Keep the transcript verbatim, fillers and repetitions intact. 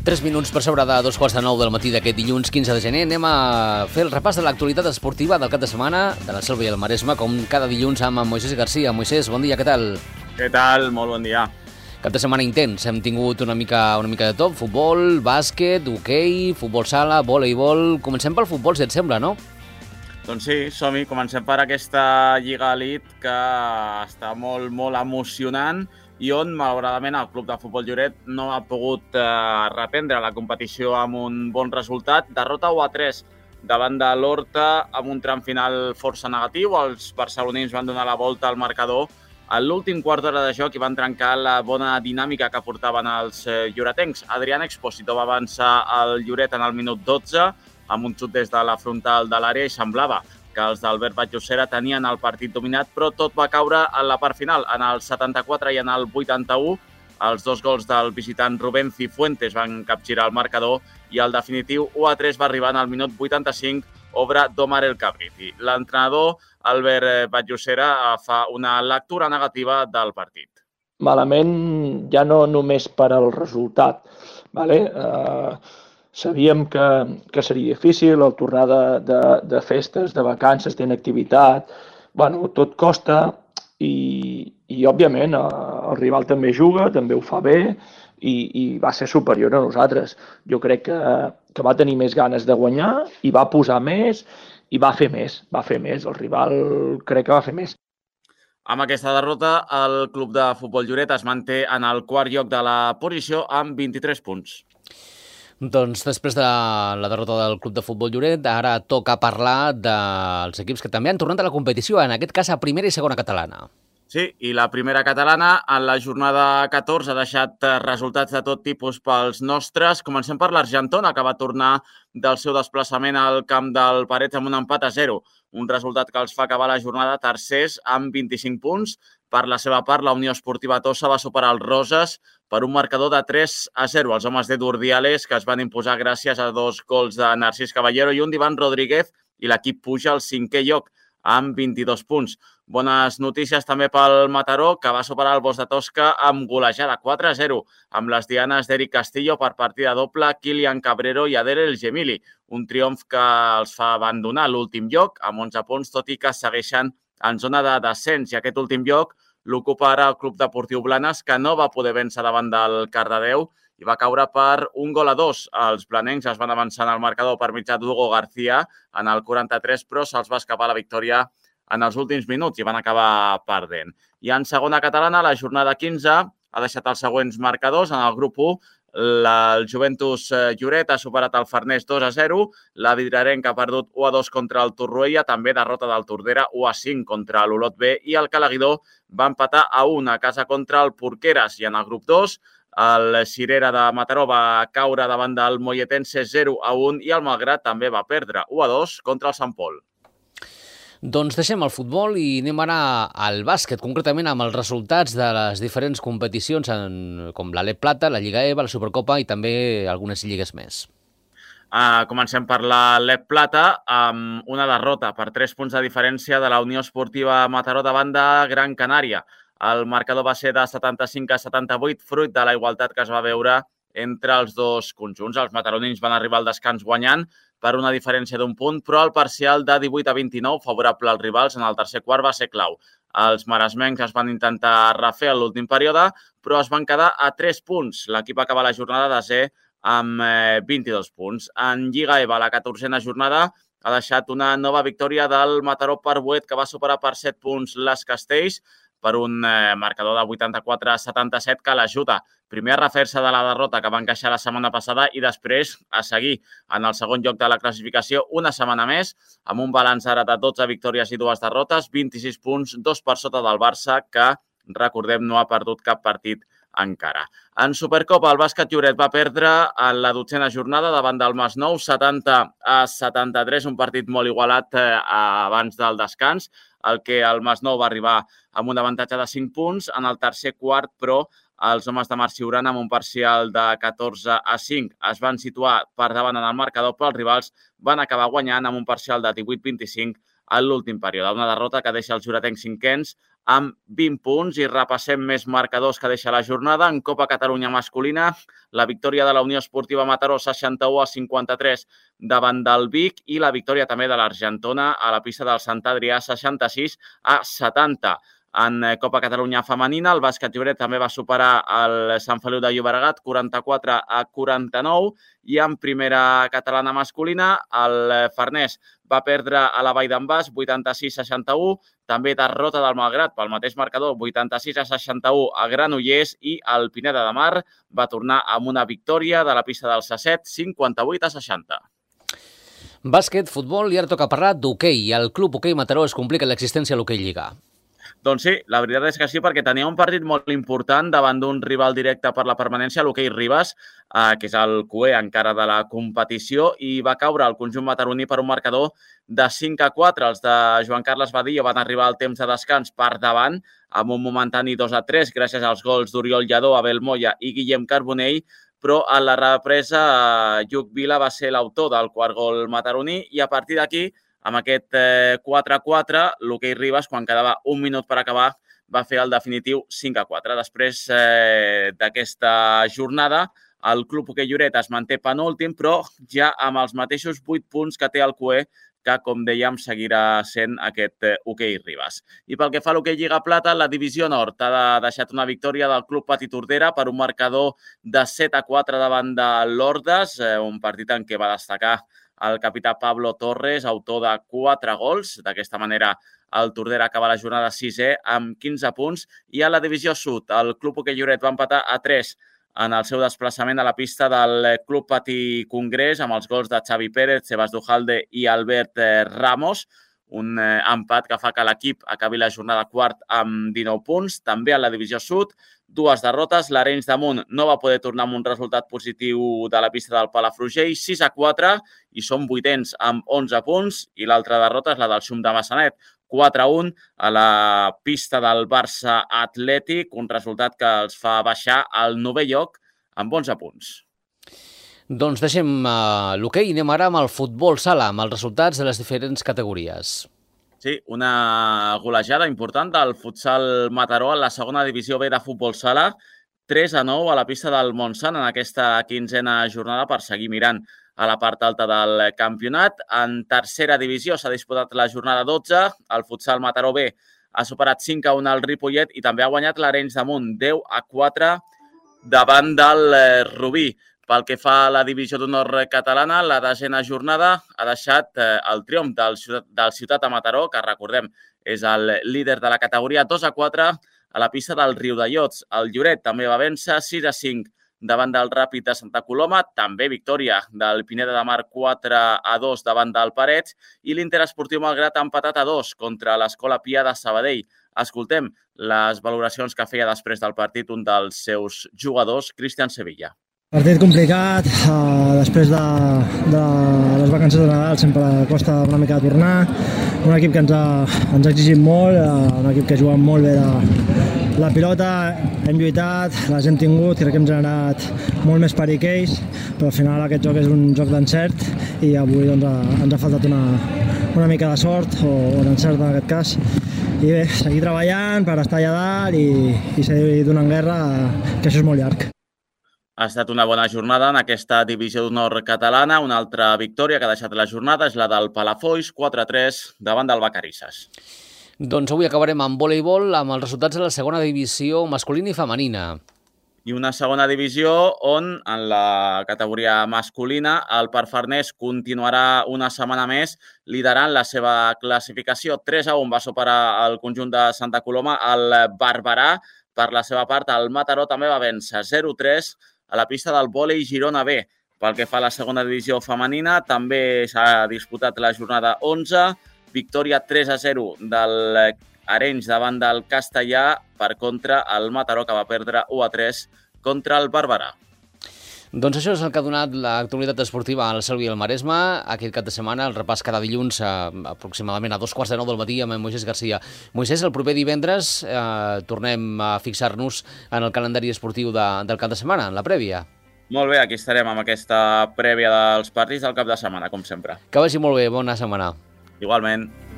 Tres minuts per sobre de dos quarts de nou del matí d'aquest dilluns quinze de gener. Anem a fer el repàs de l'actualitat esportiva del cap de setmana de la Selva i el Maresme, com cada dilluns amb en Moisés Garcia. Moisés, bon dia, què tal? Què tal? Molt bon dia. Cap de setmana intens. Hem tingut una mica, una mica de tot. Futbol, bàsquet, hoquei, futbol sala, voleibol... Comencem pel futbol, si et sembla, no? Doncs sí, som-hi. Comencem per aquesta Lliga Elite que està molt, molt emocionant i on, malauradament, el Club de Futbol Lloret no ha pogut eh, reprendre la competició amb un bon resultat. Derrota u a tres davant de l'Horta amb un tram final força negatiu. Els barcelonins van donar la volta al marcador a l'últim quart d'hora de joc i van trencar la bona dinàmica que portaven els eh, lloretencs. Adrián Expósito va avançar al Lloret en el minut dotze amb un xut des de la frontal de l'àrea i semblava que els d'Albert Vall-Llosera tenien el partit dominat, però tot va caure en la part final. En el setanta-quatre i en el vuitanta-u, els dos gols del visitant Rubén Cifuentes van capgirar el marcador i el definitiu u a tres va arribar en el minut vuitanta-cinc, obra d'Omar El Cabriti. L'entrenador Albert Vall-Llosera fa una lectura negativa del partit. Malament ja no només per al resultat, vale? Uh... Sabíem que, que seria difícil, el tornar de, de, de festes, de vacances, d'inactivitat, bueno, tot costa i, i òbviament, el rival també juga, també ho fa bé i, i va ser superior a nosaltres. Jo crec que, que va tenir més ganes de guanyar i va posar més i va fer més, va fer més. El rival crec que va fer més. Amb aquesta derrota, el Club de Futbol Lloret es manté en el quart lloc de la posició amb vint-i-tres punts. Doncs després de la derrota del Club de Futbol Lloret, ara toca parlar dels equips que també han tornat a la competició, en aquest cas a primera i segona catalana. Sí, i la primera catalana en la jornada catorze ha deixat resultats de tot tipus pels nostres. Comencem per l'Argentona, que va tornar del seu desplaçament al camp del Parets amb un empat a zero. Un resultat que els fa acabar la jornada tercers amb vint-i-cinc punts. Per la seva part, la Unió Esportiva Tossa va superar els Roses per un marcador de tres a zero. Els homes d'Edu Urdiales, que es van imposar gràcies a dos gols de Narcís Caballero i un d'Ivan Rodríguez, i l'equip puja al cinquè lloc amb vint-i-dos punts. Bones notícies també pel Mataró, que va superar el Bosch de Tosca amb golejada quatre a zero, amb les dianes d'Eric Castillo per partida doble, Kilian Cabrero i Adel El Gemili. Un triomf que els fa abandonar l'últim lloc amb onze punts, tot i que segueixen en zona de descens. I aquest últim lloc l'ocupa ara el Club Deportiu Blanes, que no va poder vèncer davant del Cardedeu i va caure per un gol a dos. Els blanencs es van avançar en el marcador per mitjà d'Hugo García en el quaranta-tres, però se'ls va escapar la victòria en els últims minuts i van acabar perdent. I en segona catalana, la jornada quinze ha deixat els següents marcadors. En el grup u, el Juventus Lloret ha superat el Farners dos a zero, la Vidrarenca ha perdut u a dos contra el Torroella, també derrota del Tordera u a cinc contra l'Olot B, i el Calaguidor va empatar a un a casa contra el Porqueres. I en el grup dos, el Cirera de Mataró va caure davant del Molletense zero a un i el Malgrat també va perdre u a dos contra el Sant Pol. Doncs deixem el futbol i anem ara al bàsquet, concretament amb els resultats de les diferents competicions en, com la Lep Plata, la Lliga EVA, la Supercopa i també algunes lligues més. Uh, comencem per la Lep Plata amb una derrota per tres punts de diferència de la Unió Esportiva Mataró davant de Gran Canària. El marcador va ser de setanta-cinc a setanta-vuit, fruit de la igualtat que es va veure entre els dos conjunts. Els mataronins van arribar al descans guanyant per una diferència d'un punt, però el parcial de divuit a vint-i-nou, favorable als rivals, en el tercer quart va ser clau. Els maresmencs es van intentar refer a l'últim període, però es van quedar a tres punts. L'equip acaba la jornada de ser amb vint-i-dos punts. En Lliga EVA, la catorzena jornada ha deixat una nova victòria del Mataró Parbuet, que va superar per set punts les Castells, per un eh, marcador de vuitanta-quatre a setanta-set que l'ajuda primer a refer-se de la derrota que va encaixar la setmana passada i després a seguir en el segon lloc de la classificació una setmana més, amb un balanç ara de dotze victòries i dues derrotes, vint-i-sis punts, dos per sota del Barça, que, recordem, no ha perdut cap partit encara. En Supercopa, el bàsquet Lloret va perdre en la dotzena jornada davant del Masnou, setanta a setanta-tres, un partit molt igualat eh, abans del descans, el que el Masnou va arribar amb un avantatge de cinc punts. En el tercer quart, però, els homes de Marc Ciurana, amb un parcial de catorze a cinc, es van situar per davant en el marcador, però els rivals van acabar guanyant amb un parcial de divuit a vint-i-cinc en l'últim període. Una derrota que deixa els juretencs cinquens amb vint punts i repassem més marcadors que deixa la jornada. En Copa Catalunya masculina, la victòria de la Unió Esportiva Mataró seixanta-u a cinquanta-tres davant del Vic i la victòria també de l'Argentona a la pista del Sant Adrià seixanta-sis a setanta. En Copa Catalunya femenina, el bàsquet Lloret també va superar el Sant Feliu de Llobregat quaranta-quatre a quaranta-nou i en primera catalana masculina el Farners va perdre a la Vall d'en Bas vuitanta-sis a seixanta-u, també derrota del Malgrat pel mateix marcador vuitanta-sis a seixanta-u a Granollers i el Pineda de Mar va tornar amb una victòria de la pista del Sasset cinquanta-vuit a seixanta. Bàsquet, futbol i ara toca parlar d'hoquei. El Club Hoquei Mataró es complica l'existència a l'hoquei Lliga. Doncs sí, la veritat és que sí, perquè tenia un partit molt important davant d'un rival directe per la permanència, l'Hoquei Ribes, eh, que és el cuer encara de la competició, i va caure el conjunt mataroní per un marcador de cinc a quatre. Els de Joan Carles Badillo van arribar al temps de descans per davant, amb un momentani dos a tres, gràcies als gols d'Oriol Lladó, Abel Moya i Guillem Carbonell, però a la represa Lluc Vila va ser l'autor del quart gol mataroní i a partir d'aquí, amb aquest quatre a quatre, l'Hoquei Ribes, quan quedava un minut per acabar, va fer el definitiu cinc a quatre. Després eh, d'aquesta jornada, el Club Hoquei Lloret es manté penúltim, però ja amb els mateixos vuit punts que té el cuer, que, com dèiem, seguirà sent aquest Hoquei Ribes. I pel que fa a l'Hoquei Lliga Plata, la divisió nord ha deixat una victòria del Club Patí Tordera per un marcador de set a quatre davant de l'Hordes, un partit en què va destacar el capità Pablo Torres, autor de quatre gols. D'aquesta manera, el Tordera acaba la jornada sisè amb quinze punts. I a la divisió sud, el Club Hoquei Lloret va empatar a tres en el seu desplaçament a la pista del Club Patí Congrés amb els gols de Xavi Pérez, Sebas Dujalde i Albert Ramos. Un empat que fa que l'equip acabi la jornada quart amb dinou punts. També a la divisió sud, dues derrotes. L'Arenys de Munt no va poder tornar amb un resultat positiu de la pista del Palafrugell, sis a quatre, i són vuitens amb onze punts. I l'altra derrota és la del Xum de Massanet, quatre a un a la pista del Barça Atlètic, un resultat que els fa baixar al novè lloc amb onze punts. Doncs deixem uh, l'hoquei i anem ara amb el futbol sala, amb els resultats de les diferents categories. Sí, una golejada important del futsal Mataró en la segona divisió B de futbol sala, tres a nou a la pista del Montsant en aquesta quinzena jornada per seguir mirant a la part alta del campionat. En tercera divisió s'ha disputat la jornada dotze, el futsal Mataró B ha superat cinc a un al Ripollet i també ha guanyat l'Arenys de Munt deu a quatre davant del Rubí. Pel que fa a la divisió d'honor catalana, la desena jornada ha deixat el triomf del Ciutat, del Ciutat de Mataró, que recordem és el líder de la categoria, dos a quatre a la pista del Riudellots. El Lloret també va vèncer sis a cinc davant del Ràpid de Santa Coloma, també victòria del Pineda de Mar quatre a dos davant del Parets i l'Interesportiu Malgrat ha empatat a dos contra l'Escola Pia de Sabadell. Escoltem les valoracions que feia després del partit un dels seus jugadors, Cristian Sevilla. Partit complicat, uh, després de, de les vacances de Nadal sempre costa una mica de tornar. Un equip que ens ha, ens ha exigit molt, uh, un equip que ha jugat molt bé de la pilota, hem lluitat, les hem tingut, crec que hem generat molt més perill que ells, però al final aquest joc és un joc d'encert i avui doncs, ens ha faltat una, una mica de sort, o, o d'encert en aquest cas. I bé, seguir treballant per estar allà dalt i, i seguir donant guerra, que això és molt llarg. Ha estat una bona jornada en aquesta divisió d'honor catalana. Una altra victòria que ha deixat la jornada és la del Palafolls, quatre a tres davant del Vacarisses. Doncs avui acabarem amb voleibol, amb els resultats de la segona divisió masculina i femenina. I una segona divisió on, en la categoria masculina, el Parc Farners continuarà una setmana més liderant la seva classificació. tres a un va superar el conjunt de Santa Coloma al Barberà. Per la seva part, el Mataró també va vèncer zero a tres a la pista del vòlei Girona B. Pel que fa a la segona divisió femenina, també s'ha disputat la jornada onze, victòria tres a zero del Arenys davant del Castellà, per contra el Mataró, que va perdre u a tres contra el Barberà. Doncs això és el que ha donat l'actualitat esportiva al Selva i al Maresme. Aquest cap de setmana el repàs cada dilluns eh, aproximadament a dos quarts de nou del matí amb en Moisés Garcia. Moisés, el proper divendres eh, tornem a fixar-nos en el calendari esportiu de, del cap de setmana, en la prèvia. Molt bé, aquí estarem amb aquesta prèvia dels partits del cap de setmana, com sempre. Que vagi molt bé, bona setmana. Igualment.